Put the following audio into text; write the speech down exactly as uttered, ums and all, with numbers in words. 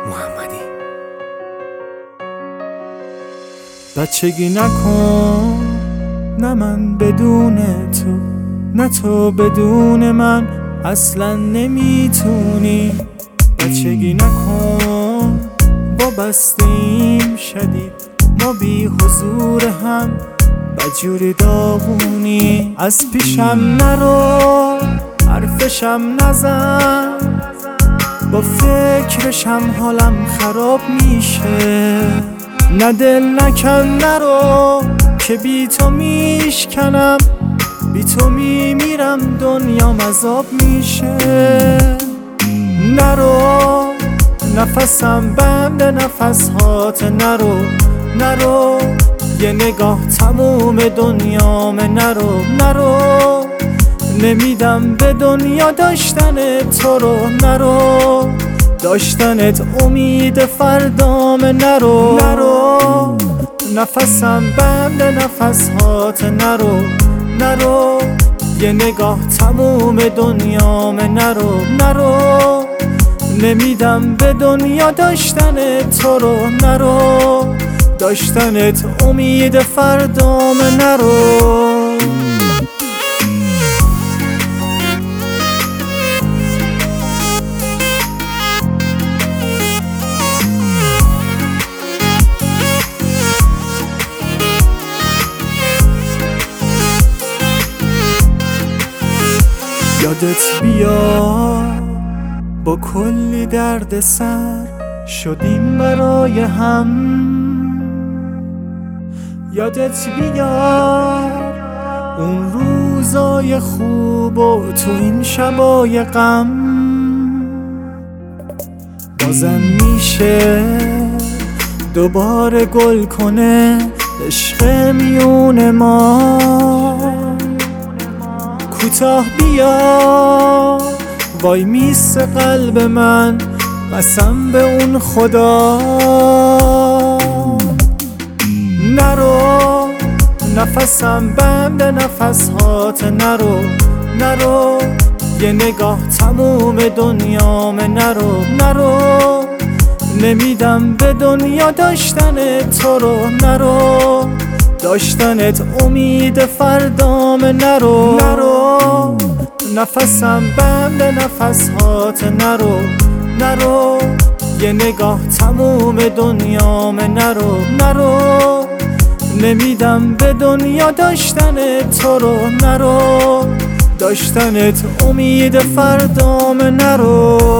محمدی. بچگی نکن، نه من بدون تو، نه تو بدون من اصلا نمیتونی. بچگی نکن، وابستیم شدید ما بی حضور هم بجوری داغونی. از پیشم نرو، حرفشم نزن، با فکرشم حالم خراب میشه. نه دل نکن نرو که بی تو میشکنم، بی تو میمیرم دنیام عذاب میشه. نرو نفسم بند نفس هات، نرو نرو یه نگاه تموم دنیام، نرو نرو نمیدم به دنیا داشتن تو رو، نرو داشتنت امید فردام، نرو نرو نفسم بند نفس هات، نرو نرو یه نگاه تموم دنیام، نرو نرو نمیدم به دنیا داشتن تو رو، نرو داشتنت امید فردام، نرو. یادت بیاد با کلی درد سر شدیم برای هم. یادت بیاد اون روزای خوب و تو این شبای غم. بازم میشه دوباره گل کنه عشق میون ما. کوتاه بیا وای میس قلب من، قسم به اون خدا. نرو نفسم بند نفس هات، نرو نرو یه نگاه تموم دنیام، نرو نرو نمیدم به دنیا داشتن تو رو، نرو داشتنت امید فردام، نرو نرو نفسم بند نفس هات، نرو نرو یه نگاه تموم دنیام، نرو نرو نمیدم به دنیا داشتن تو رو، نرو داشتنت امید فردام، نرو.